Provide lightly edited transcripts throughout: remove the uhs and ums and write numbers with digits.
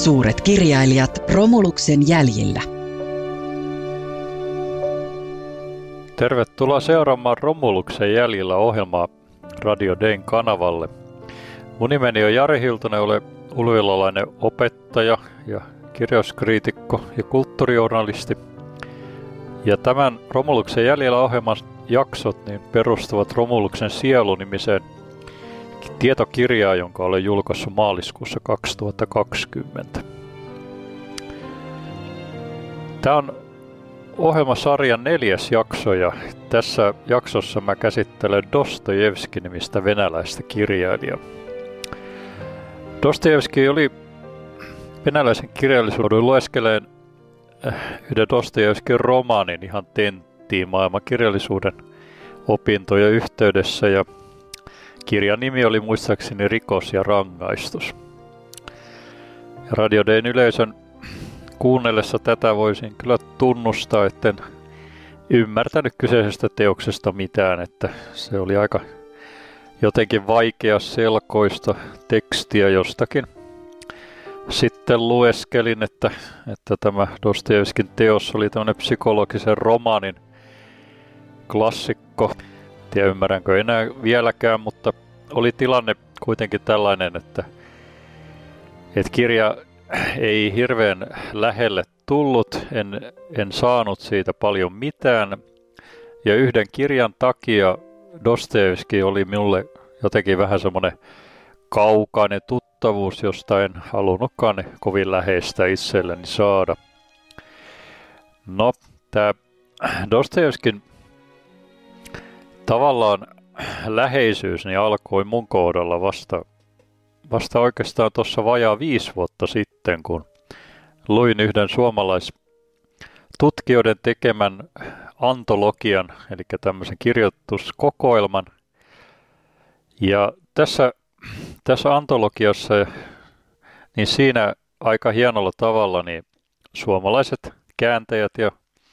Suuret kirjailijat Romuluksen jäljillä. Tervetuloa seuraamaan Romuluksen jäljillä -ohjelmaa Radio Dayn kanavalle. Mun nimeni on Jari Hiltunen, olen ulvilalainen opettaja ja kirjauskriitikko ja kulttuurijournalisti. Ja tämän Romuluksen jäljillä -ohjelman jaksot perustuvat Romuluksen sielu-nimiseen tietokirjaan, jonka olen julkaissut maaliskuussa 2020. Tämä on ohjelmasarjan 4. jakso ja tässä jaksossa mä käsittelen Dostojevski-nimistä venäläistä kirjailijaa. Dostojevski oli venäläisen kirjallisuuden lueskeleen yhden Dostojevskin romaanin ihan tenttiin maailmankirjallisuuden opintojen yhteydessä ja kirjan nimi oli muistaakseni Rikos ja rangaistus. Ja Radio Dayn yleisön kuunnellessa tätä voisin kyllä tunnustaa, etten ymmärtänyt kyseisestä teoksesta mitään, että se oli aika jotenkin vaikeaselkoista tekstiä jostakin. Sitten lueskelin, että tämä Dostojevskin teos oli tämmöinen psykologisen romaanin klassikko. En tiedä ymmärränkö enää vieläkään, mutta oli tilanne kuitenkin tällainen, että kirja ei hirveän lähelle tullut, en saanut siitä paljon mitään. Ja yhden kirjan takia Dostojevski oli minulle jotenkin vähän semmoinen kaukainen tuttavuus, josta en halunnutkaan kovin läheistä itselleni saada. No, tämä Dostojevskin tavallaan läheisyys niin alkoi mun kohdalla vasta oikeastaan tuossa vajaa 5 vuotta sitten, kun luin yhden suomalaistutkijoiden tekemän antologian, eli tämmöisen kirjoituskokoelman. Ja tässä antologiassa, niin siinä aika hienolla tavalla niin suomalaiset kääntäjät ja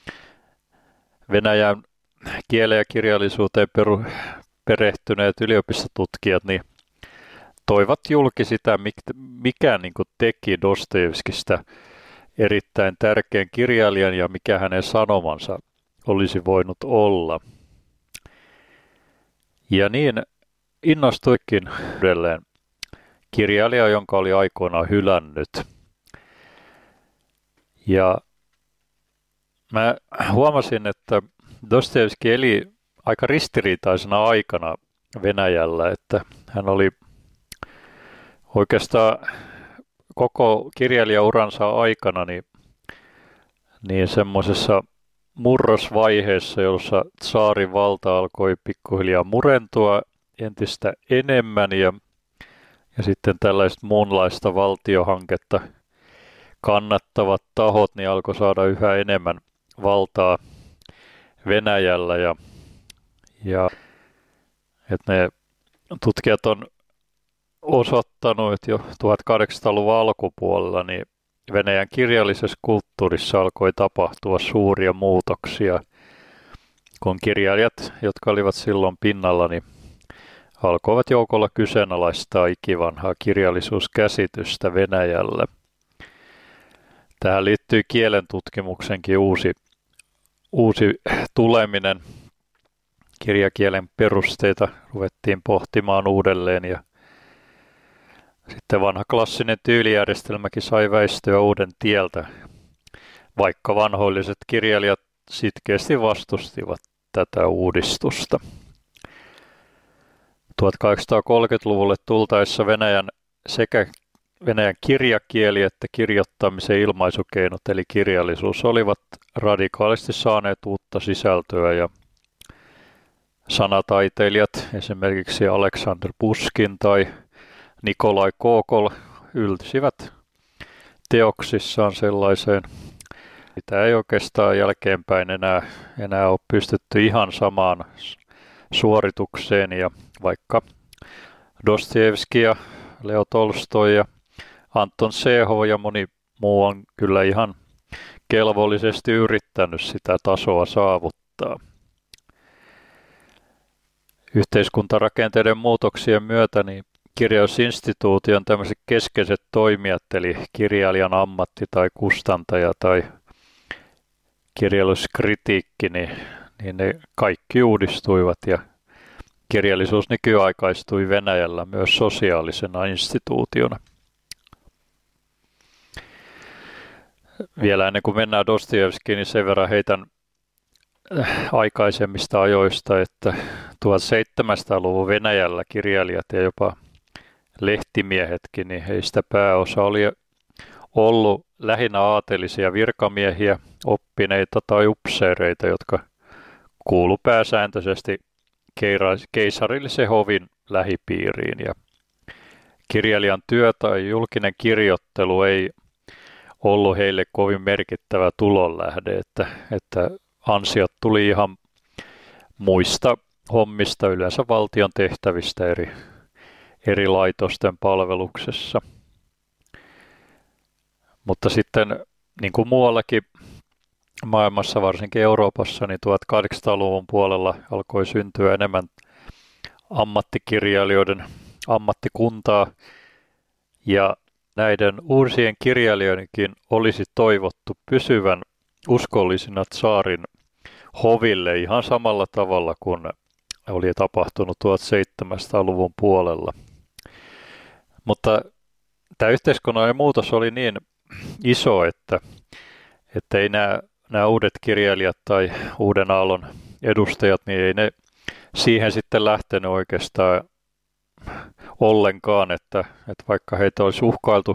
Venäjän kieleen ja kirjallisuuteen perehtyneet yliopistotutkijat niin toivat julki sitä, mikä niin kuin teki Dostojevskista erittäin tärkeän kirjailijan ja mikä hänen sanomansa olisi voinut olla. Ja niin innostuikin edelleen kirjailija, jonka oli aikoinaan hylännyt. Ja mä huomasin, että Dostojevski eli aika ristiriitaisena aikana Venäjällä, että hän oli oikeastaan koko kirjailijauransa aikana niin semmoisessa murrosvaiheessa, jossa tsaarin valta alkoi pikkuhiljaa murentua entistä enemmän ja sitten tällaista muunlaista valtiohanketta kannattavat tahot niin alkoi saada yhä enemmän valtaa Venäjällä ja että ne tutkijat on osoittanut, että jo 1800-luvun alkupuolella niin Venäjän kirjallisessa kulttuurissa alkoi tapahtua suuria muutoksia, kun kirjailijat, jotka olivat silloin pinnalla, niin alkoivat joukolla kyseenalaistaa ikivanhaa kirjallisuuskäsitystä Venäjällä. Tähän liittyy kielen tutkimuksenkin uusi tuleminen. Kirjakielen perusteita ruvettiin pohtimaan uudelleen ja sitten vanha klassinen tyylijärjestelmäkin sai väistyä uuden tieltä, vaikka vanhoilliset kirjailijat sitkeästi vastustivat tätä uudistusta. 1830-luvulle tultaessa sekä Venäjän kirjakieli että kirjoittamisen ilmaisukeinot eli kirjallisuus olivat radikaalisti saaneet uutta sisältöä ja sanataiteilijat, esimerkiksi Aleksander Puskin tai Nikolai Gogol, yltisivät teoksissaan sellaiseen, mitä ei oikeastaan jälkeenpäin enää ole pystytty ihan samaan suoritukseen. Ja vaikka Dostojevski ja Leo Tolstoi ja Anton Čechov ja moni muu on kyllä ihan kelvollisesti yrittänyt sitä tasoa saavuttaa. Yhteiskuntarakenteiden muutoksien myötä niin kirjallisuusinstituution tämmöiset keskeiset toimijat, eli kirjailijan ammatti tai kustantaja tai kirjallisuuskritiikki, niin ne kaikki uudistuivat ja kirjallisuus nykyaikaistui Venäjällä myös sosiaalisena instituutiona. Vielä ennen kuin mennään Dostojevskiin, niin sen verran heitän aikaisemmista ajoista, että 1700-luvun Venäjällä kirjailijat ja jopa lehtimiehetkin, niin heistä pääosa oli ollut lähinnä aatelisia virkamiehiä, oppineita tai upseereita, jotka kuulu pääsääntöisesti keisarillisen hovin lähipiiriin. Ja kirjailijan työ tai julkinen kirjoittelu ei ollut heille kovin merkittävä tulonlähde, että ansiot tuli ihan muista hommista, yleensä valtion tehtävistä eri laitosten palveluksessa. Mutta sitten niin kuin muuallakin maailmassa, varsinkin Euroopassa, niin 1800-luvun puolella alkoi syntyä enemmän ammattikirjailijoiden ammattikuntaa, ja näiden uusien kirjailijoidenkin olisi toivottu pysyvän uskollisina tsaarin hoville ihan samalla tavalla kuin oli tapahtunut 1700-luvun puolella. Mutta tämä yhteiskunnallinen muutos oli niin iso, että ei nämä uudet kirjailijat tai uuden aallon edustajat, niin ei ne siihen sitten lähtenyt oikeastaan ollenkaan, että vaikka heitä olisi uhkailtu.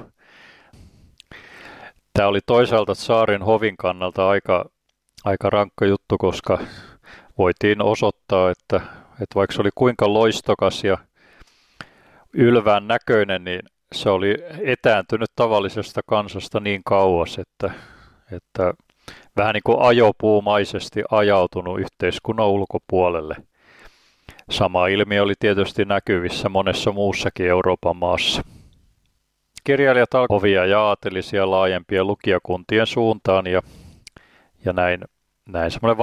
Tämä oli toisaalta tsaarin hovin kannalta aika rankka juttu, koska voitiin osoittaa, että vaikka se oli kuinka loistokas ja ylvään näköinen, niin se oli etääntynyt tavallisesta kansasta niin kauas, että vähän niin kuin ajopuumaisesti ajautunut yhteiskunnan ulkopuolelle. Sama ilmiö oli tietysti näkyvissä monessa muussakin Euroopan maassa. Kirjailijat alkoivat hovia ja aatelisia laajempien lukijakuntien suuntaan ja näin semmoinen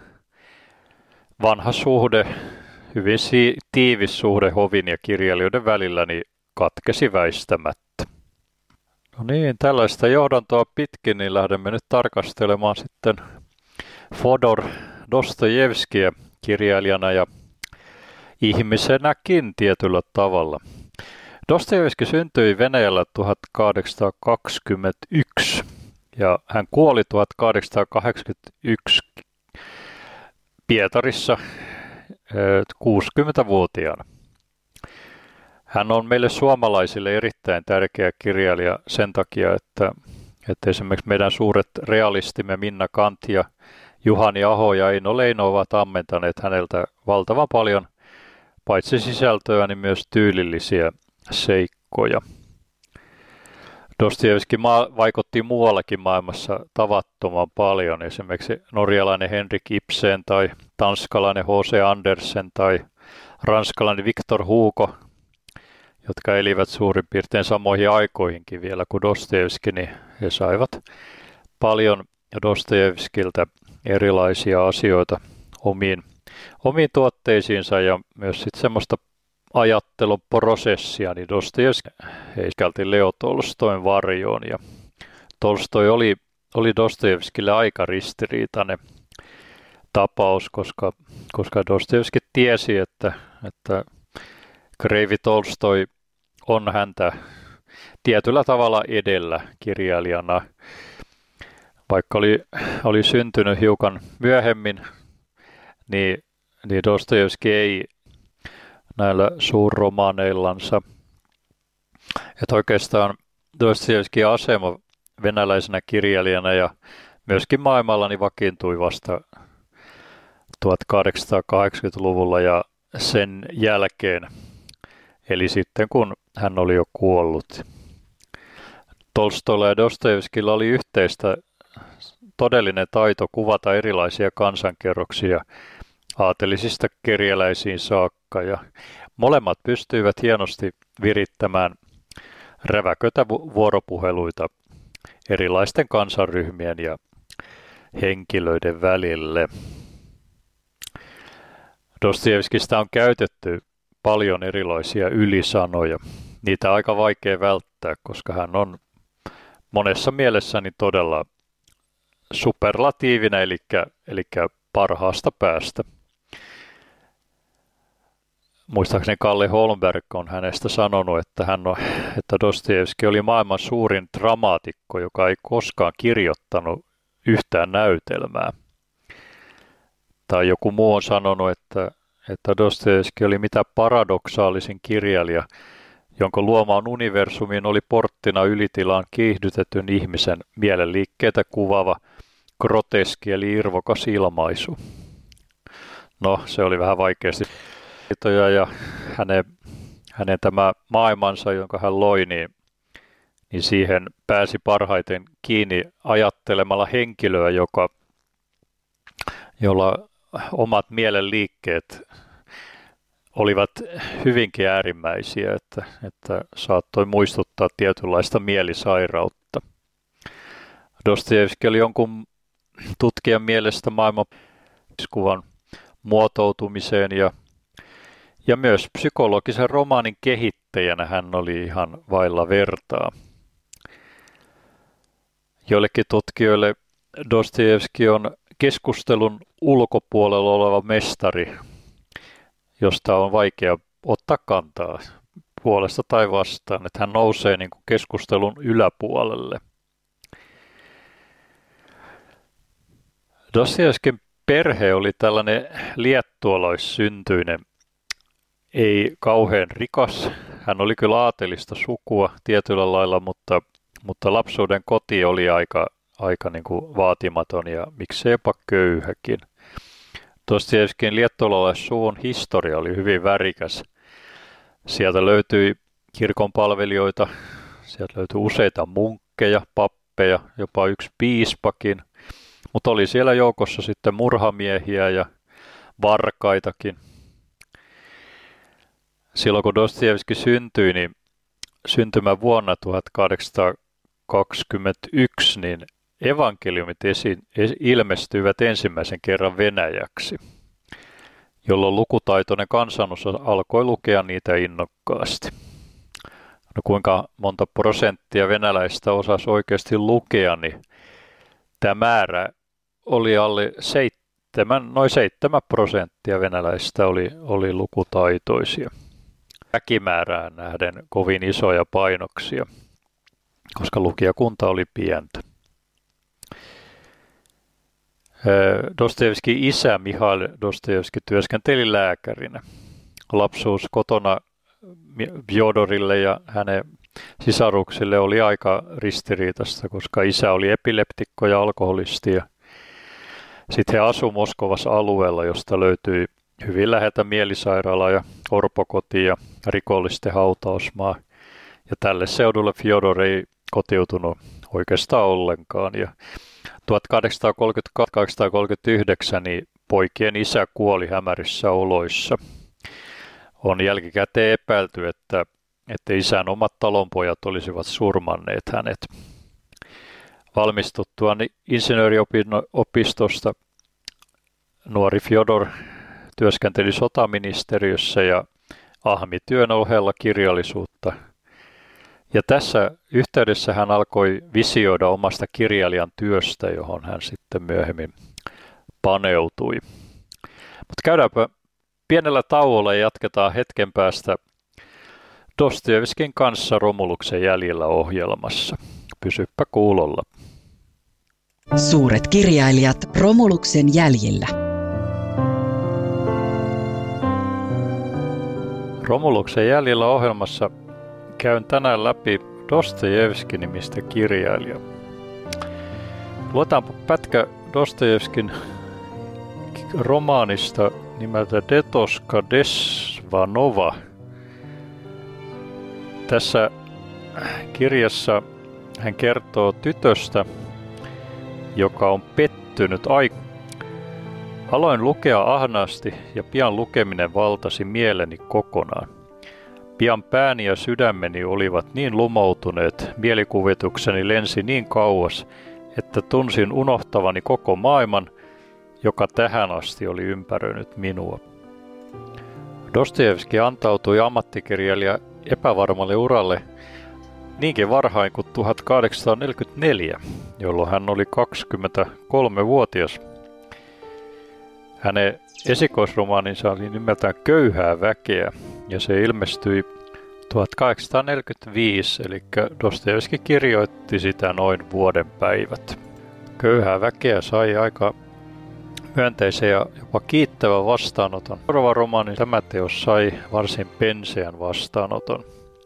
vanha suhde, hyvin tiivis suhde hovin ja kirjailijoiden välillä, niin katkesi väistämättä. No niin, tällaista johdantoa pitkin, niin lähdemme nyt tarkastelemaan sitten Fodor Dostojevskiä kirjailijana ja ihmisenäkin tietyllä tavalla. Dostojevski syntyi Venäjällä 1821 ja hän kuoli 1881 Pietarissa 60-vuotiaana. Hän on meille suomalaisille erittäin tärkeä kirjailija sen takia, että esimerkiksi meidän suuret realistimme Minna Kant ja Juhani Aho ja Eino Leino ovat ammentaneet häneltä valtavan paljon paitsi sisältöä, niin myös tyylillisiä seikkoja. Dostojevski vaikutti muuallakin maailmassa tavattoman paljon. Esimerkiksi norjalainen Henrik Ibsen tai tanskalainen H.C. Andersen tai ranskalainen Victor Hugo, jotka elivät suurin piirtein samoihin aikoihinkin vielä kuin Dostojevski, niin he saivat paljon Dostojevskiltä erilaisia asioita omiin tuotteisiinsa ja myös sitten semmoista ajatteluprosessia, niin Dostojevski heiskelti Leo Tolstoin varjoon, ja Tolstoi oli Dostojevskille aika ristiriitainen tapaus, koska Dostojevski tiesi, että kreivi Tolstoi on häntä tietyllä tavalla edellä kirjailijana, vaikka oli syntynyt hiukan myöhemmin, niin Dostojevski ei näillä suurromaaneillansa. Että oikeastaan Dostojevskin asema venäläisenä kirjailijana ja myöskin maailmalla niin vakiintui vasta 1880-luvulla ja sen jälkeen, eli sitten kun hän oli jo kuollut. Tolstoilla ja Dostojevskilla oli yhteistä todellinen taito kuvata erilaisia kansankerroksia aatelisista kerjäläisiin saakka, ja molemmat pystyivät hienosti virittämään räväköitä vuoropuheluita erilaisten kansanryhmien ja henkilöiden välille. Dostojevskista on käytetty paljon erilaisia ylisanoja. Niitä on aika vaikea välttää, koska hän on monessa mielessäni todella superlatiivinen, eli parhaasta päästä. Muistaakseni Kalle Holmberg on hänestä sanonut, että Dostojevski oli maailman suurin dramaatikko, joka ei koskaan kirjoittanut yhtään näytelmää. Tai joku muu on sanonut, että Dostojevski oli mitä paradoksaalisin kirjailija, jonka luomaan universumiin oli porttina ylitilaan kiihdytetyn ihmisen mielenliikkeitä kuvaava groteski eli irvokas ilmaisu. No, se oli vähän vaikeasti. Ja hänen tämä maailmansa, jonka hän loi, niin siihen pääsi parhaiten kiinni ajattelemalla henkilöä, jolla omat mielenliikkeet olivat hyvinkin äärimmäisiä, että saattoi muistuttaa tietynlaista mielisairautta. Dostojevski oli jonkun tutkijan mielestä maailmankuvan muotoutumiseen ja myös psykologisen romaanin kehittäjänä hän oli ihan vailla vertaa. Joillekin tutkijoille Dostojevski on keskustelun ulkopuolella oleva mestari, josta on vaikea ottaa kantaa puolesta tai vastaan, että hän nousee niin kuin keskustelun yläpuolelle. Dostojevskin perhe oli tällainen liettualaissyntyinen, ei kauhean rikas. Hän oli kyllä aatelista sukua tietyllä lailla, mutta lapsuuden koti oli aika niin kuin vaatimaton ja miksei jopa köyhäkin. Dostojevskin liettualaissuvun historia oli hyvin värikäs. Sieltä löytyi kirkonpalvelijoita, sieltä löytyi useita munkkeja, pappeja, jopa yksi piispakin. Mutta oli siellä joukossa sitten murhamiehiä ja varkaitakin. Silloin kun Dostojevski syntyi, niin syntymävuonna 1821, niin evankeliumit ilmestyivät ensimmäisen kerran venäjäksi, jolloin lukutaitoinen kansanosa alkoi lukea niitä innokkaasti. No kuinka monta prosenttia venäläistä osasi oikeasti lukea, niin tämä määrä oli alle 7, noin 7% venäläistä oli lukutaitoisia. Väkimäärään nähden kovin isoja painoksia, koska lukijakunta oli pientä. Dostojevskin isä Mihail Dostojevski työskenteli lääkärinä. Lapsuus kotona Fjodorille ja hänen sisaruksille oli aika ristiriitaista, koska isä oli epileptikko ja alkoholisti. Sitten he asuivat Moskovassa alueella, josta löytyi hyvin läheltä mielisairaala ja orpokoti ja rikollisten hautausmaa. Ja tälle seudulle Fjodor ei kotiutunut oikeastaan ollenkaan. Ja 1832-1839 niin poikien isä kuoli hämärissä oloissa. On jälkikäteen epäilty, että isän omat talonpojat olisivat surmanneet hänet. Valmistuttuaan insinööriopistosta nuori Fjodor työskenteli sotaministeriössä ja ahmi työn ohella kirjallisuutta. Ja tässä yhteydessä hän alkoi visioida omasta kirjailijan työstä, johon hän sitten myöhemmin paneutui. Mutta käydäänpä pienellä tauolla ja jatketaan hetken päästä Dostojevskin kanssa Romuluksen jäljillä -ohjelmassa. Pysyppä kuulolla. Suuret kirjailijat Romuluksen jäljillä. Romuluksen jäljillä -ohjelmassa käyn tänään läpi Dostojevski-nimistä kirjailijaa. Luetaanpa pätkä Dostojevskin romaanista nimeltä Detoska Desvanova. Tässä kirjassa hän kertoo tytöstä, joka on pettynyt Aloin lukea ahnaasti ja pian lukeminen valtasi mieleni kokonaan. Pian pääni ja sydämeni olivat niin lumoutuneet, mielikuvitukseni lensi niin kauas, että tunsin unohtavani koko maailman, joka tähän asti oli ympäröinyt minua. Dostojevski antautui ammattikirjailija epävarmalle uralle niinkin varhain kuin 1844, jolloin hän oli 23-vuotias. Hänen esikoisromaaninsa oli nimeltään Köyhää väkeä, ja se ilmestyi 1845, eli Dostojevski kirjoitti sitä noin vuoden päivät. Köyhää väkeä sai aika myönteisen ja jopa kiittävän vastaanoton. Seuraava romaani, tämä teos, sai varsin penseän vastaanoton.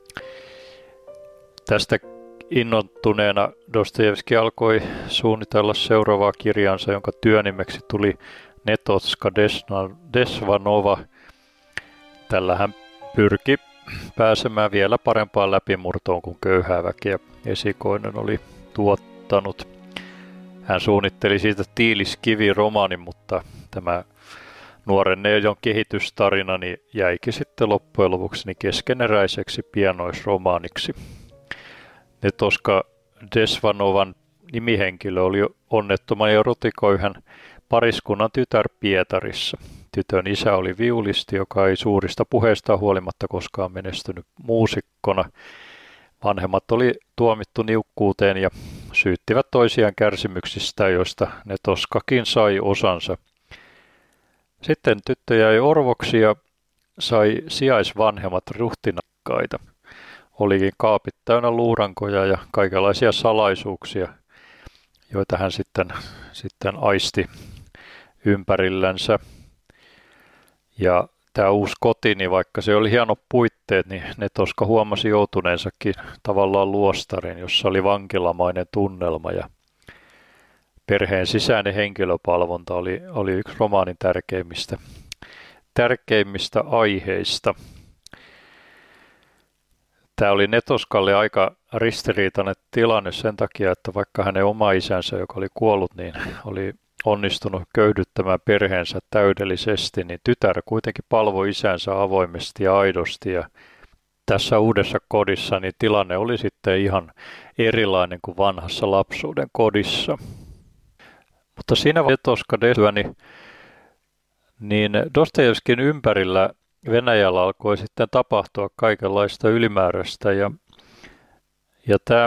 Tästä innottuneena Dostojevski alkoi suunnitella seuraavaa kirjansa, jonka työnimeksi tuli Netotska Desvanova. Tällä hän pyrki pääsemään vielä parempaan läpimurtoon kuin Köyhää väkeä esikoinen oli tuottanut. Hän suunnitteli siitä Tiiliskivi-romaanin, mutta tämä nuoren neijon kehitystarina jäikin sitten loppujen lopuksi keskeneräiseksi pienoisromaaniksi. Netoska Desvanovan nimihenkilö oli onnettoman ja rutiköyhän pariskunnan tytär Pietarissa. Tytön isä oli viulisti, joka ei suurista puheista huolimatta koskaan menestynyt muusikkona. Vanhemmat oli tuomittu niukkuuteen ja syyttivät toisiaan kärsimyksistä, joista Netoskakin sai osansa. Sitten tyttö jäi orvoksi ja sai sijaisvanhemmat ruhtinakkaita. Olikin kaapit täynnä luurankoja ja kaikenlaisia salaisuuksia, joita hän sitten aisti ympärillänsä. Ja tämä uusi koti, niin vaikka se oli hienot puitteet, niin Netoska huomasi joutuneensakin tavallaan luostariin, jossa oli vankilamainen tunnelma. Ja perheen sisäinen henkilöpalvonta oli yksi romaanin tärkeimmistä aiheista. Tämä oli Netoskalle aika ristiriitainen tilanne sen takia, että vaikka hänen oma isänsä, joka oli kuollut, niin oli onnistunut köyhdyttämään perheensä täydellisesti, niin tytär kuitenkin palvoi isänsä avoimesti ja aidosti. Ja tässä uudessa kodissa niin tilanne oli sitten ihan erilainen kuin vanhassa lapsuuden kodissa. Mutta siinä Netoska niin Dostojevskin ympärillä Venäjällä alkoi sitten tapahtua kaikenlaista ylimääräistä. Ja tämä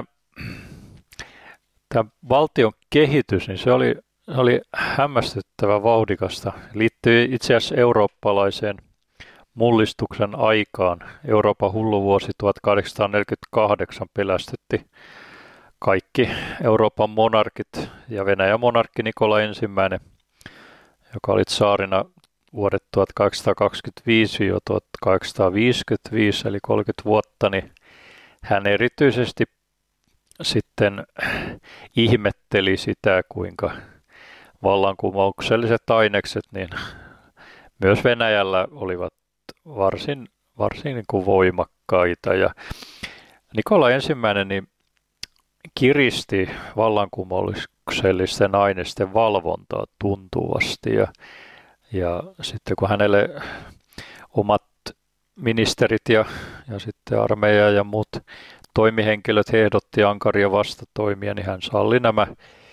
valtion kehitys, niin se oli hämmästyttävän vauhdikasta. Liittyi itse asiassa eurooppalaiseen mullistuksen aikaan. Euroopan hulluvuosi 1848 pelästytti kaikki Euroopan monarkit ja Venäjän monarkki Nikola I, joka oli tsaarina vuodet 1825-1855 eli 30 vuotta, niin hän erityisesti sitten ihmetteli sitä, kuinka vallankumoukselliset ainekset niin myös Venäjällä olivat varsin niin kuin voimakkaita. Ja Nikola I niin kiristi vallankumouksellisten aineisten valvontaa tuntuvasti. Ja sitten kun hänelle omat ministerit ja sitten armeija ja muut toimihenkilöt ehdotti ankaria vastatoimia, niin hän salli nämä.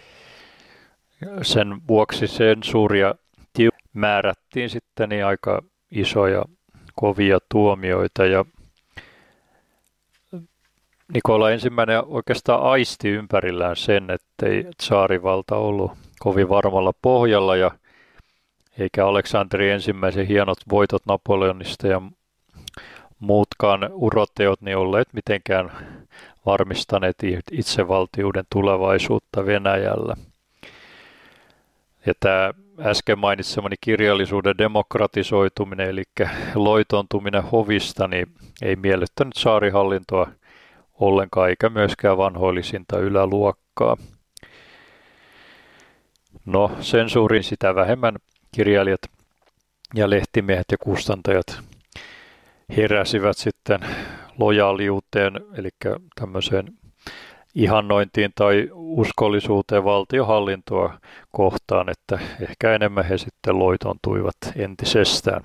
Sen vuoksi sensuuria määrättiin sitten niin aika isoja kovia tuomioita. Ja Nikola I oikeastaan aisti ympärillään sen, ettei tsaarivalta ollut kovin varmalla pohjalla ja eikä Aleksanteri ensimmäisen hienot voitot Napoleonista ja muutkaan uroteot niin olleet mitenkään varmistaneet itsevaltiuden tulevaisuutta Venäjällä. Ja tämä äsken mainitsemani kirjallisuuden demokratisoituminen, eli loitontuminen hovista, niin ei miellyttänyt tsaarihallintoa ollenkaan, eikä myöskään vanhoillisinta yläluokkaa. No, sensuurin sitä vähemmän kirjailijat ja lehtimiehet ja kustantajat heräsivät sitten lojaaliuteen, eli tämmöiseen ihannointiin tai uskollisuuteen valtiohallintoa kohtaan, että ehkä enemmän he sitten loitontuivat entisestään.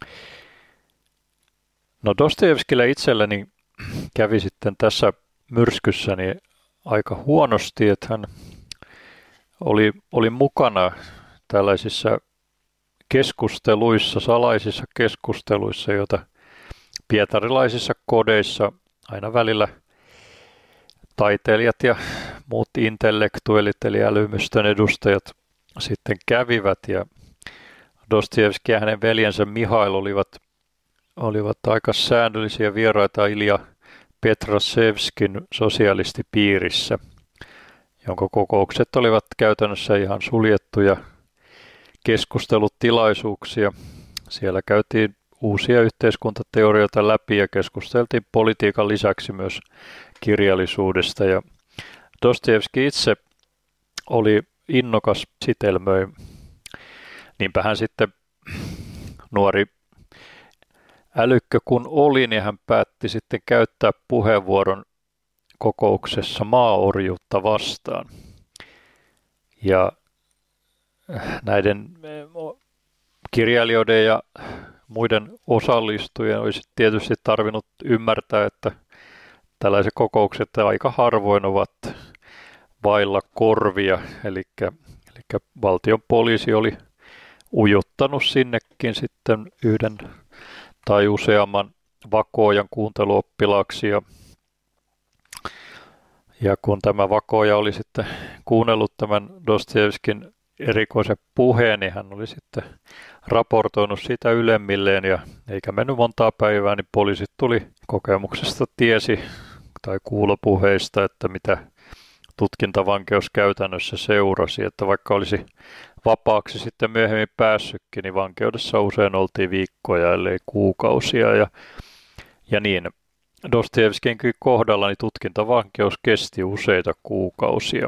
No Dostojevskille itselleni kävi sitten tässä myrskyssä niin aika huonosti, että hän oli mukana tällaisissa keskusteluissa, salaisissa keskusteluissa, joita pietarilaisissa kodeissa aina välillä taiteilijat ja muut intellektuellit eli älymystön edustajat sitten kävivät. Ja Dostojevski ja hänen veljensä Mihail olivat aika säännöllisiä vieraita Ilja Petrasevskin sosialistipiirissä, jonka kokoukset olivat käytännössä ihan suljettuja keskustelutilaisuuksia. Siellä käytiin uusia yhteiskuntateorioita läpi ja keskusteltiin politiikan lisäksi myös kirjallisuudesta. Ja Dostojevski itse oli innokas sitelmöi. Niinpä hän sitten nuori älykkö kun oli, niin hän päätti sitten käyttää puheenvuoron kokouksessa maaorjuutta vastaan. Ja näiden kirjailijoiden ja muiden osallistujien olisi tietysti tarvinnut ymmärtää, että tällaiset kokoukset aika harvoin ovat vailla korvia, eli valtion poliisi oli ujuttanut sinnekin sitten yhden tai useamman vakoojan kuunteluoppilaaksi. Ja kun tämä vakooja oli sitten kuunnellut tämän Dostojevskin erikoisen puheen, niin hän oli sitten raportoinut siitä ylemmilleen ja eikä mennyt montaa päivää, niin poliisit tuli kokemuksesta tiesi tai kuulopuheista, että mitä tutkintavankeus käytännössä seurasi, että vaikka olisi vapaaksi sitten myöhemmin päässytkin, niin vankeudessa usein oltiin viikkoja, ellei kuukausia ja niin. Dostojevskin kohdalla niin tutkintavankeus kesti useita kuukausia.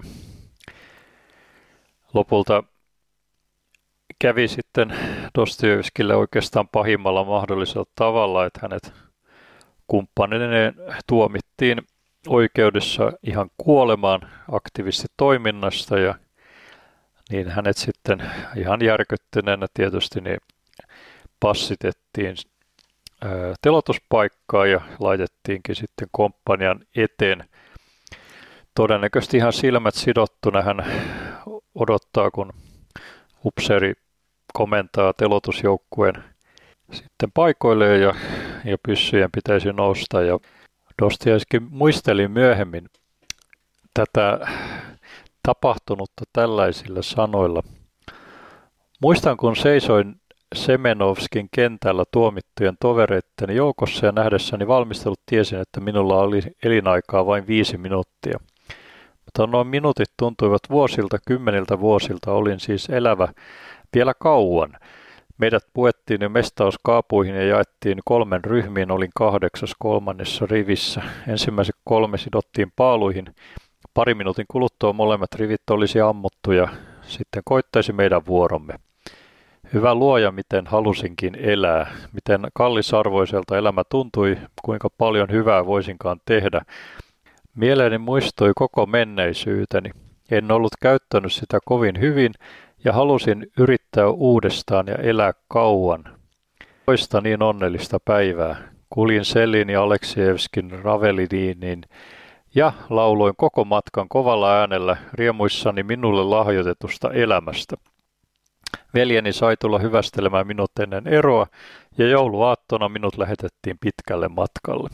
Lopulta kävi sitten Dostojevskille oikeastaan pahimmalla mahdollisella tavalla, että hänet kumppanineen tuomittiin oikeudessa ihan kuolemaan aktivistitoiminnasta ja niin hänet sitten ihan järkyttyneenä tietysti niin passitettiin teloituspaikkaan ja laitettiinkin sitten komppanian eteen. Todennäköisesti ihan silmät sidottuna hän odottaa, kun upseeri komentaa teloitusjoukkueen sitten paikoilleen ja pyssyjen pitäisi nousta. Ja Dostojevski muisteli myöhemmin tätä tapahtunutta tällaisilla sanoilla. Muistan, kun seisoin Semenovskin kentällä tuomittujen tovereitteni joukossa ja nähdessäni valmistelut tiesin, että minulla oli elinaikaa vain 5 minuuttia. Mutta nuo minuutit tuntuivat vuosilta, 10 vuosilta, olin siis elävä vielä kauan. Meidät puettiin jo mestauskaapuihin ja jaettiin 3 ryhmiin, olin 8. kolmannessa rivissä. Ensimmäiset 3 sidottiin paaluihin. 2 minuutin kuluttua molemmat rivit olisi ammuttu ja sitten koittaisi meidän vuoromme. Hyvä luoja, miten halusinkin elää, miten kallisarvoiselta elämä tuntui, kuinka paljon hyvää voisinkaan tehdä. Mieleeni muistui koko menneisyyteni. En ollut käyttänyt sitä kovin hyvin ja halusin yrittää uudestaan ja elää kauan. Toista niin onnellista päivää. Kuljin Selin ja Aleksejevskin Raveliniin ja lauloin koko matkan kovalla äänellä riemuissani minulle lahjoitetusta elämästä. Veljeni sai tulla hyvästelemään minut ennen eroa ja jouluaattona minut lähetettiin pitkälle matkalle.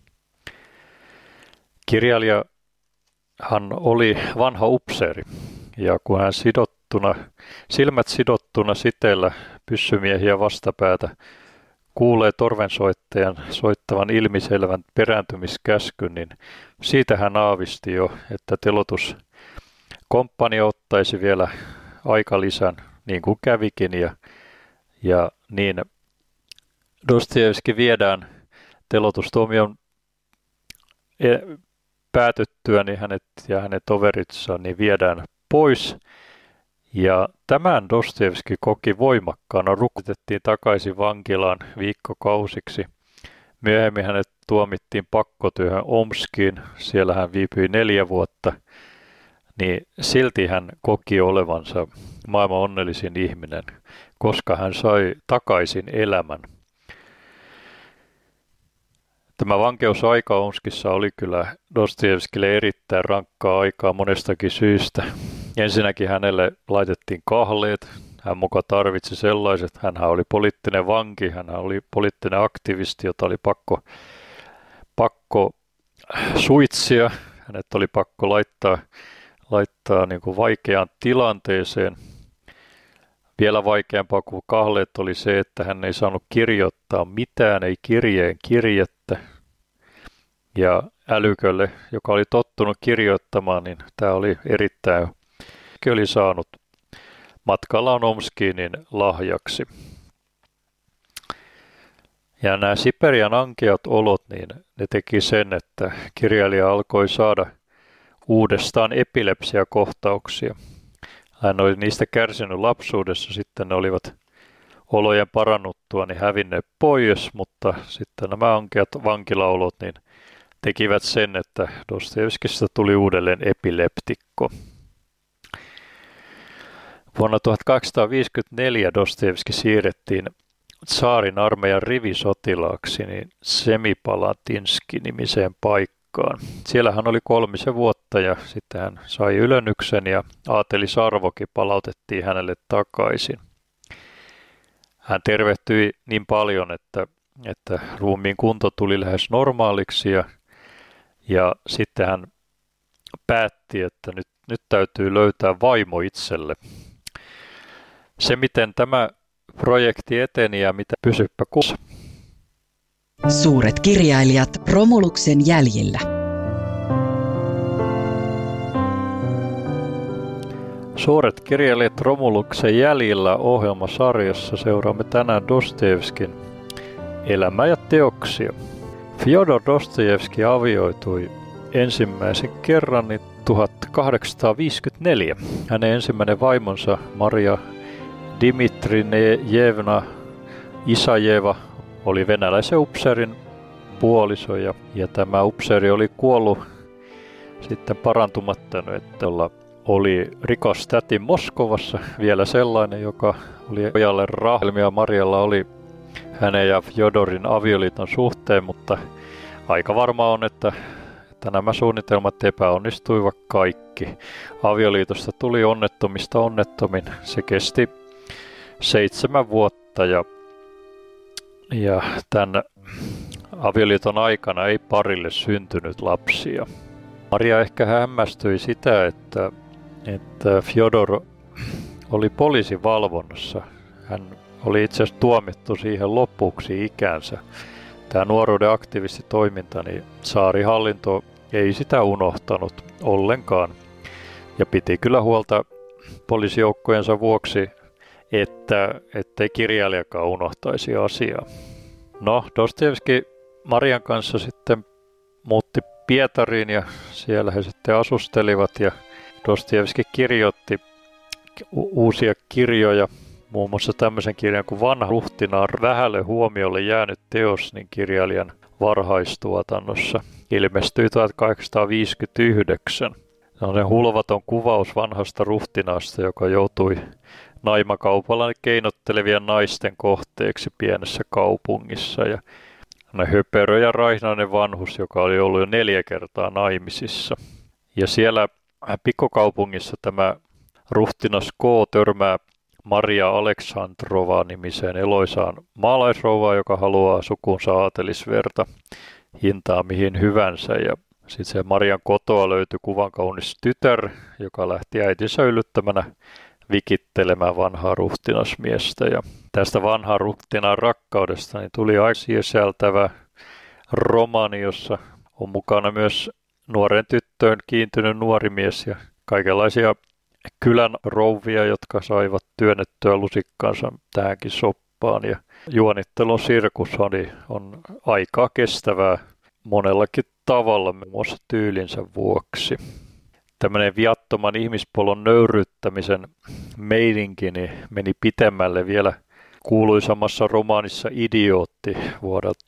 Kirjailijahan oli vanha upseeri ja kun hän silmät sidottuna siteellä pyssymiehiä vastapäätä kuulee torvensoittajan soittavan ilmiselvän perääntymiskäskyn, niin siitä hän aavisti jo, että teloituskomppania ottaisi vielä aikalisän, niin kuin kävikin, ja niin Dostojevski viedään teloitustuomion päätyttyä, niin hänet ja hänen toveritsa niin viedään pois. Ja tämän Dostojevski koki voimakkaana, rukutettiin takaisin vankilaan viikkokausiksi. Myöhemmin hänet tuomittiin pakkotyöhön Omskiin, siellä hän viipyi 4 vuotta. Niin silti hän koki olevansa maailman onnellisin ihminen, koska hän sai takaisin elämän. Tämä vankeusaika Omskissa oli kyllä Dostojevskille erittäin rankkaa aikaa monestakin syystä. Ensinnäkin hänelle laitettiin kahleet, Hän muka tarvitsi sellaiset. Hänhän oli poliittinen vanki, hän oli poliittinen aktivisti, jota oli pakko suitsia. Hänet oli pakko laittaa niin kuin vaikeaan tilanteeseen. Vielä vaikeampaa kuin kahleet oli se, että hän ei saanut kirjoittaa mitään, ei kirjeen kirjettä. Ja älykölle, joka oli tottunut kirjoittamaan, niin tämä oli erittäin, oli saanut matkallaan Omskiin lahjaksi. Ja nämä Siperian ankeat olot, niin ne teki sen, että kirjailija alkoi saada uudestaan epilepsiakohtauksia. Hän oli niistä kärsinyt lapsuudessa, sitten ne olivat olojen parannuttua niin hävinneet pois, mutta sitten nämä ankeat vankilaolot niin tekivät sen, että Dostojevskista tuli uudelleen epileptikko. Vuonna 1854 Dostojevski siirrettiin tsaarin armeijan rivisotilaaksi niin Semipalatinski-nimiseen paikkaan. Siellä hän oli 3 vuotta ja sitten hän sai ylennyksen ja aatelisarvokin palautettiin hänelle takaisin. Hän tervehtyi niin paljon, että ruumiin kunto tuli lähes normaaliksi ja sitten hän päätti, että nyt täytyy löytää vaimo itselle. Se, miten tämä projekti eteni ja mitä pysyppä kuussa. Suuret kirjailijat Romuluksen jäljillä. Suuret kirjailijat Romuluksen jäljillä ohjelmasarjassa seuraamme tänään Dostojevskin elämää ja teoksia. Fjodor Dostojevski avioitui ensimmäisen kerran 1854. Hänen ensimmäinen vaimonsa Maria Dmitrijevna Isajeva oli venäläisen upseerin puoliso ja tämä upseeri oli kuollut sitten parantumatta, että oli rikas täti Moskovassa, vielä sellainen, joka oli pojalle rahelmia. Marialla oli hänen ja Fjodorin avioliiton suhteen, mutta aika varma on, että nämä suunnitelmat epäonnistuivat kaikki. Avioliitosta tuli onnettomista onnettomin. Se kesti 7 vuotta ja tämän avioliiton aikana ei parille syntynyt lapsia. Maria ehkä hämmästyi sitä, että Fjodor oli poliisin valvonnassa. Hän oli itse asiassa tuomittu siihen lopuksi ikänsä. Tämä nuoruuden aktivistitoiminta, niin tsaarihallinto ei sitä unohtanut ollenkaan. Ja piti kyllä huolta poliisijoukkojensa vuoksi, ettei kirjailijakaan unohtaisi asiaa. No, Dostojevski Marian kanssa sitten muutti Pietariin ja siellä he sitten asustelivat ja Dostojevski kirjoitti uusia kirjoja, muun muassa tämmöisen kirjan kuin Vanha ruhtinaan vähälle huomiolle jäänyt teos niin kirjailijan varhaistuotannossa. Ilmestyi 1859. Se on hulvaton kuvaus vanhasta ruhtinaasta, joka joutui naimakaupalla keinottelevien naisten kohteeksi pienessä kaupungissa. Ja höperö ja raihnainen vanhus, joka oli ollut jo 4 kertaa naimisissa. Ja siellä pikkukaupungissa tämä ruhtinas K. törmää Maria Aleksandrova-nimiseen eloisaan maalaisrouvaan, joka haluaa sukunsa aatelisverta hintaa mihin hyvänsä. Ja sitten se Marian kotoa löytyi kuvankaunis tytär, joka lähti äitinsä yllyttämänä vikittelemään vanhaa ruhtinasmiestä. Ja tästä vanhaa ruhtinaan rakkaudesta niin tuli aika sisältävä romaani, jossa on mukana myös nuoren tyttöön kiintynyt nuori mies ja kaikenlaisia kylän rouvia, jotka saivat työnnettyä lusikkaansa tähänkin soppaan. Ja juonittelun sirkus on aikaa kestävää monellakin tavalla, muun muassa tyylinsä vuoksi. Tämmöinen viattoman ihmispolon nöyryyttämisen meininki niin meni pitemmälle vielä kuuluisammassa romaanissa Idiootti vuodelta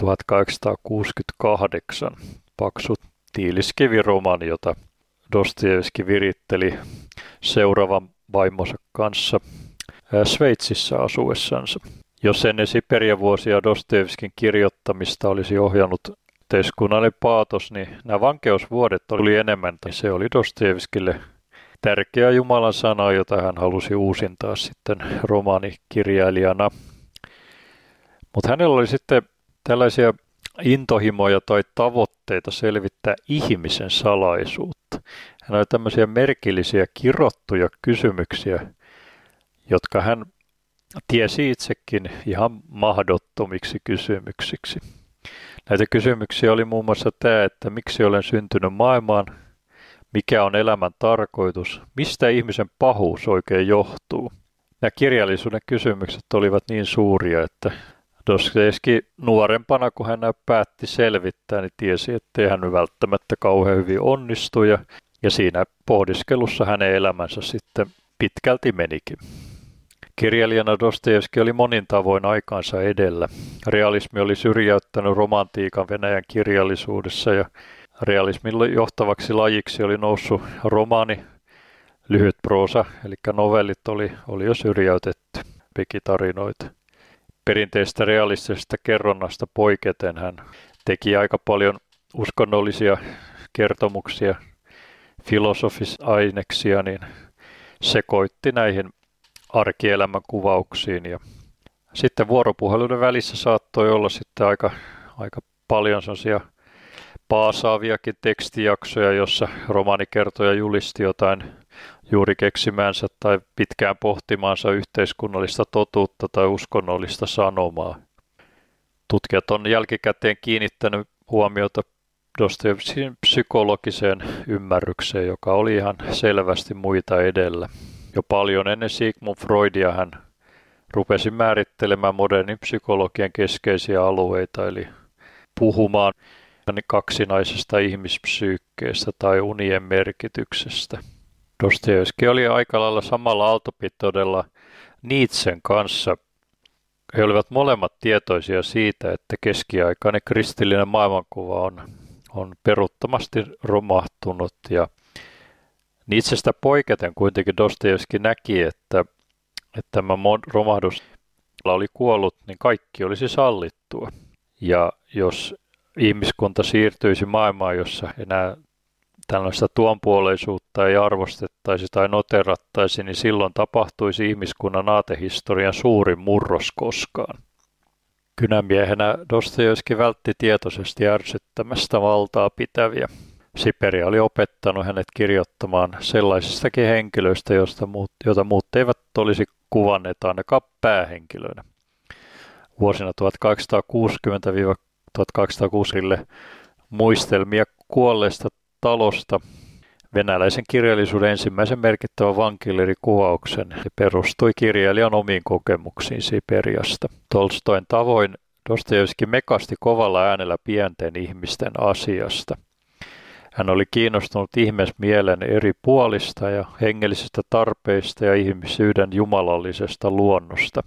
1868. Paksu tiiliskiviromaani, jota Dostojevski viritteli seuraavan vaimonsa kanssa Sveitsissä asuessansa. Jos ennen Siperian vuosia Dostojevskin kirjoittamista olisi ohjannut yhteiskunnallinen paatos, niin nämä vankeusvuodet oli enemmän. Se oli Dostojevskille tärkeä Jumalan sana, jota hän halusi uusintaa sitten romaanikirjailijana. Mutta hänellä oli sitten tällaisia intohimoja tai tavoitteita selvittää ihmisen salaisuutta. Hän oli tämmöisiä merkillisiä kirottuja kysymyksiä, jotka hän tiesi itsekin ihan mahdottomiksi kysymyksiksi. Näitä kysymyksiä oli muun muassa tämä, että miksi olen syntynyt maailmaan, mikä on elämän tarkoitus, mistä ihmisen pahuus oikein johtuu. Nämä kirjallisuuden kysymykset olivat niin suuria, että Dostojevski nuorempana, kun hän päätti selvittää, niin tiesi, ettei hän välttämättä kauhean hyvin onnistu, ja siinä pohdiskelussa hänen elämänsä sitten pitkälti menikin. Kirjailijana Dostojevski oli monin tavoin aikaansa edellä. Realismi oli syrjäyttänyt romantiikan Venäjän kirjallisuudessa, ja realismin johtavaksi lajiksi oli noussut romaani, lyhyt proosa, eli novellit oli jo syrjäytetty, pikitarinoita. Perinteistä realistisesta kerronnasta poiketen hän teki aika paljon uskonnollisia kertomuksia, filosofis-aineksia, niin sekoitti näihin arkielämän kuvauksiin. Ja sitten vuoropuheluiden välissä saattoi olla sitten aika paljon sellaisia paasaaviakin tekstijaksoja, jossa romaanikertoja julisti jotain juuri keksimänsä tai pitkään pohtimaansa yhteiskunnallista totuutta tai uskonnollista sanomaa. Tutkijat on jälkikäteen kiinnittänyt huomiota Dostojevskin psykologiseen ymmärrykseen, joka oli ihan selvästi muita edellä. Jo paljon ennen Sigmund Freudia hän rupesi määrittelemään modernin psykologian keskeisiä alueita, eli puhumaan kaksinaisesta ihmispsyykkeestä tai unien merkityksestä. Dostojevski oli aika lailla samalla aaltopituudella Nietzschen kanssa. He olivat molemmat tietoisia siitä, että keskiaikainen kristillinen maailmankuva on peruuttomasti romahtunut, ja Nietzschestä poiketen kuitenkin Dostojevski näki, että tämä romahdus oli kuollut, niin kaikki olisi sallittua. Ja jos ihmiskunta siirtyisi maailmaan, jossa enää tällaista tuonpuoleisuutta ei arvostettaisi tai noterattaisi, niin silloin tapahtuisi ihmiskunnan aatehistorian suurin murros koskaan. Kynämiehenä Dostojevski vältti tietoisesti ärsyttämästä valtaa pitäviä. Siperia oli opettanut hänet kirjoittamaan sellaisistakin henkilöistä, joita muut eivät olisi kuvanneet ainakaan päähenkilöinä. Vuosina 1860–1860 muistelmia kuolleesta talosta venäläisen kirjallisuuden ensimmäisen merkittävän vankilirikuvauksen perustui kirjailijan omiin kokemuksiin Siperiasta. Tolstoin tavoin Dostojevski mekasti kovalla äänellä pienten ihmisten asiasta. Hän oli kiinnostunut ihmismielen eri puolista ja hengellisistä tarpeista ja ihmisyyden jumalallisesta luonnosta.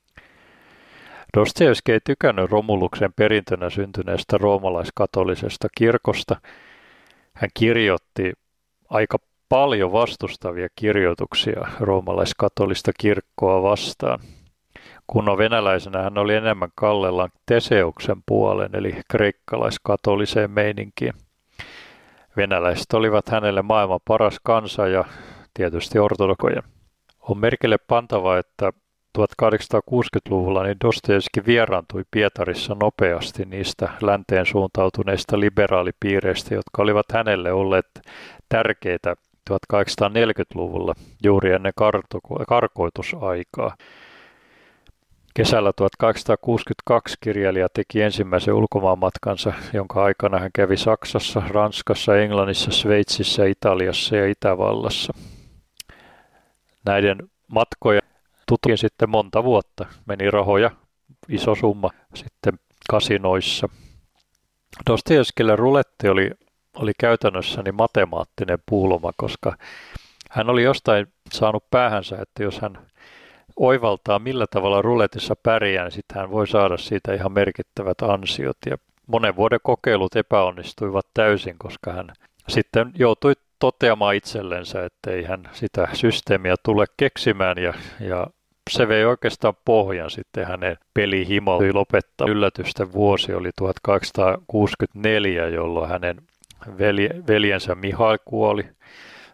Dostojevski ei tykännyt Romuluksen perintönä syntyneestä roomalaiskatolisesta kirkosta. Hän kirjoitti aika paljon vastustavia kirjoituksia roomalaiskatolista kirkkoa vastaan. Kunnon venäläisenä hän oli enemmän kallellaan Teseuksen puolen, eli kreikkalaiskatoliseen meininkiin. Venäläiset olivat hänelle maailman paras kansa ja tietysti ortodokoja. On merkille pantava, että 1860-luvulla niin Dostojevski vieraantui Pietarissa nopeasti niistä länteen suuntautuneista liberaalipiireistä, jotka olivat hänelle olleet tärkeitä 1840-luvulla juuri ennen karkoitusaikaa. Kesällä 1862 kirjailija teki ensimmäisen ulkomaanmatkansa, jonka aikana hän kävi Saksassa, Ranskassa, Englannissa, Sveitsissä, Italiassa ja Itävallassa. Näiden matkoja tutkin sitten monta vuotta. Meni rahoja, iso summa sitten kasinoissa. Dostojevskille ruletti oli käytännössä niin matemaattinen pulma, koska hän oli jostain saanut päähänsä, että jos hän oivaltaa millä tavalla ruletissa pärjää, niin sitten hän voi saada siitä ihan merkittävät ansiot. Ja monen vuoden kokeilut epäonnistuivat täysin, koska hän sitten joutui toteamaan itsellensä, että ei hän sitä systeemiä tule keksimään ja se vei oikeastaan pohjan sitten hänen pelihimo. Lopettaa yllätysten vuosi oli 1864, jolloin hänen veljensä Mihail kuoli.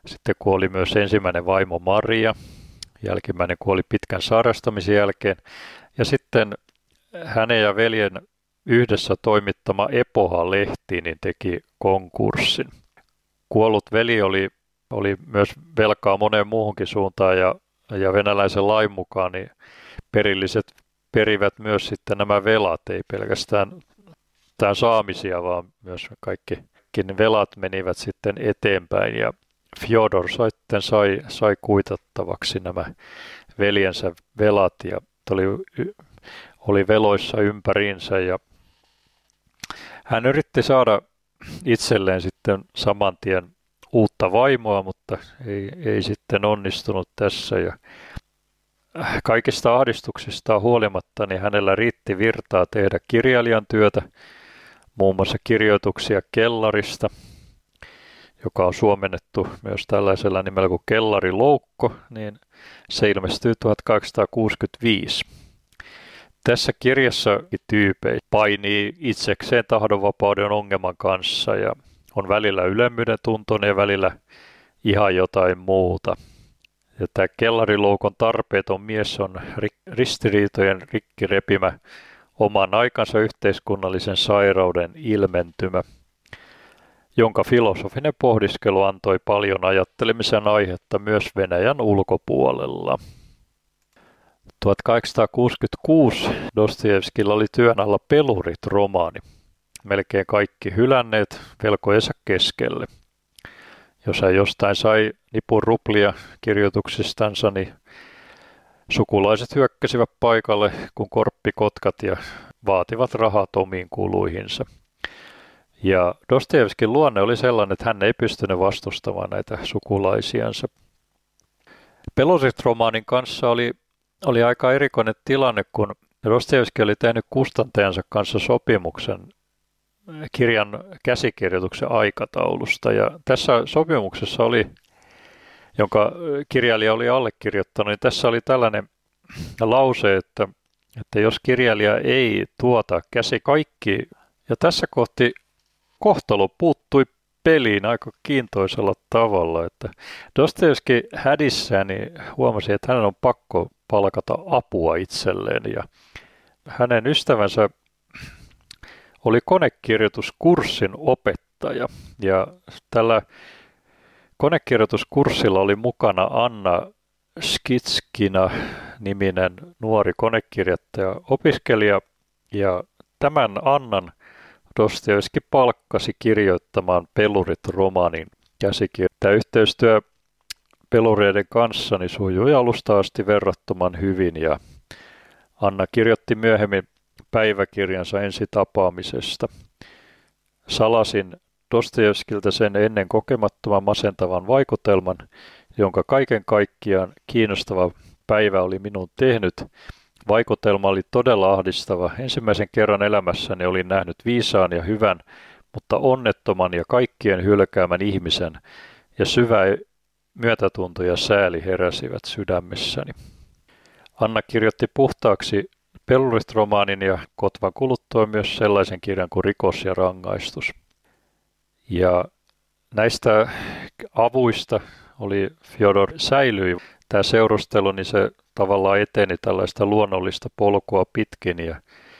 Sitten kuoli myös ensimmäinen vaimo Maria. Jälkimmäinen kuoli pitkän sairastamisen jälkeen. Ja sitten hänen ja veljen yhdessä toimittama Epoha-lehti niin teki konkurssin. Kuollut veli oli myös velkaa moneen muuhunkin suuntaan ja venäläisen lain mukaan niin perilliset perivät myös sitten nämä velat, ei pelkästään tämän saamisia, vaan myös kaikki velat menivät sitten eteenpäin ja Fjodor sitten sai kuitattavaksi nämä veljensä velat ja oli veloissa ympäriinsä ja hän yritti saada itselleen sitten saman tien uutta vaimoa, mutta ei sitten onnistunut tässä ja kaikista ahdistuksistaan huolimatta niin hänellä riitti virtaa tehdä kirjailijan työtä, muun muassa kirjoituksia kellarista, joka on suomennettu myös tällaisella nimellä kuin Kellariloukko, niin se ilmestyy 1865. Tässä kirjassa tyypejä painii itsekseen tahdonvapauden ongelman kanssa ja on välillä ylemmyyden tuntoinen ja välillä ihan jotain muuta. Ja tämä Kellariloukon tarpeeton mies on ristiriitojen rikkirepimä oman aikansa yhteiskunnallisen sairauden ilmentymä, jonka filosofinen pohdiskelu antoi paljon ajattelemisen aihetta myös Venäjän ulkopuolella. 1866 Dostojevskilla oli työn alla Pelurit-romaani, melkein kaikki hylänneet velkojensa keskelle. Jos hän jostain sai nipun ruplia kirjoituksistansa, niin sukulaiset hyökkäsivät paikalle kuin korppikotkat ja vaativat rahat omiin kuluihinsa. Ja Dostojevskin luonne oli sellainen, että hän ei pystynyt vastustamaan näitä sukulaisiansa. Pelurit-romaanin kanssa oli aika erikoinen tilanne, kun Dostojevski oli tehnyt kustantajansa kanssa sopimuksen kirjan käsikirjoituksen aikataulusta. Ja tässä sopimuksessa jonka kirjailija oli allekirjoittanut, niin tässä oli tällainen lause, että jos kirjailija ei tuota kaikki, ja tässä kohti kohtalo puuttui peliin aika kiintoisella tavalla, että Dostojevski hädissään niin huomasi, että hänen on pakko palkata apua itselleen ja hänen ystävänsä oli konekirjoituskurssin opettaja ja tällä konekirjoituskurssilla oli mukana Anna Skitskina-niminen nuori konekirjoittaja opiskelija ja tämän Annan Dostojevski palkkasi kirjoittamaan Pelurit-romaanin käsikirja. Tämä yhteistyö pelureiden kanssa niin sujui alusta asti verrattoman hyvin ja Anna kirjoitti myöhemmin päiväkirjansa ensitapaamisesta. Salasin Dostojevskilta sen ennen kokemattoman masentavan vaikutelman, jonka kaiken kaikkiaan kiinnostava päivä oli minun tehnyt. Vaikutelma oli todella ahdistava. Ensimmäisen kerran elämässäni olin nähnyt viisaan ja hyvän, mutta onnettoman ja kaikkien hylkäämän ihmisen, ja syvä myötätunto ja sääli heräsivät sydämessäni. Anna kirjoitti puhtaaksi Pelurit-romaanin ja kotvan kuluttua myös sellaisen kirjan kuin Rikos ja rangaistus. Ja näistä avuista Fjodor säilyi. Tämä seurustelu, niin se tavallaan eteni tällaista luonnollista polkua pitkin. Ja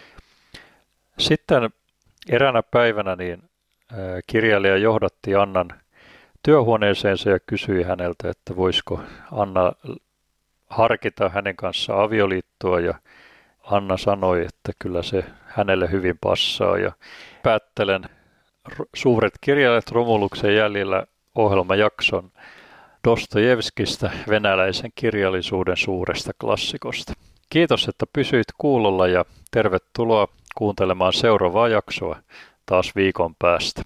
sitten eräänä päivänä niin kirjailija johdatti Annan työhuoneeseensa ja kysyi häneltä, että voisiko Anna harkita hänen kanssaan avioliittoa. Ja Anna sanoi, että kyllä se hänelle hyvin passaa. Ja päättelen Suuret kirjailijat Romuluksen jäljellä -ohjelmajakson Dostojevskista, venäläisen kirjallisuuden suuresta klassikosta. Kiitos, että pysyit kuulolla ja tervetuloa kuuntelemaan seuraavaa jaksoa taas viikon päästä.